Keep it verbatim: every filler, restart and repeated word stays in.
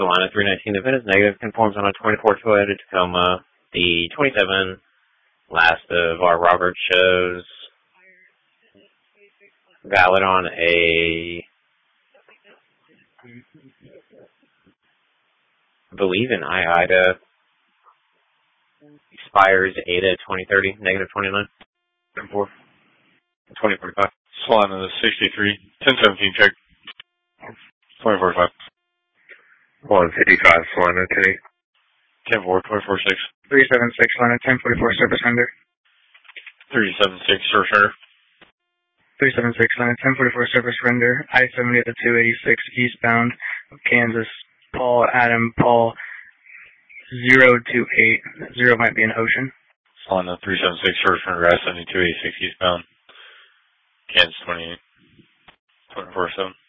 Solana three nineteen, event is negative, conforms on a twenty-four Toyota Tacoma. The twenty-seven, last of our Robert shows valid on a, I believe in I I D A, expires A D A twenty thirty, negative twenty-nine, four, twenty forty-five. Solana sixty-three, ten seventeen check, twenty forty-five. one fifty-five, Solana ten eight. ten four, twenty four six. three seven six, Solana ten forty-four, surface render. three seven six, surface render. three seven six, Solana ten forty-four, surface render. I seventy to two eighty-six, eastbound of Kansas. Paul, Adam, Paul, zero two eight. Zero might be an ocean. Solana three seven six, surface render, I seventy two eighty-six, eastbound. Kansas twenty-eight, twenty-four seven.